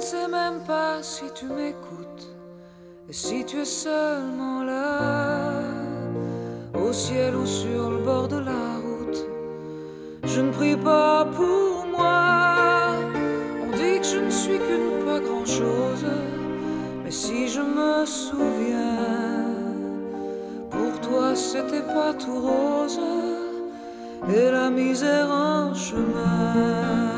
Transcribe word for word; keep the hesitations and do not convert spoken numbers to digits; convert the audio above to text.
sais même pas si tu m'écoutes et si tu es seulement là, au ciel ou sur le bord de la route. Je ne prie pas pour moi. On dit que je ne suis qu'une pas grand-chose, mais si je me souviens, pour toi c'était pas tout rose et la misère en chemin.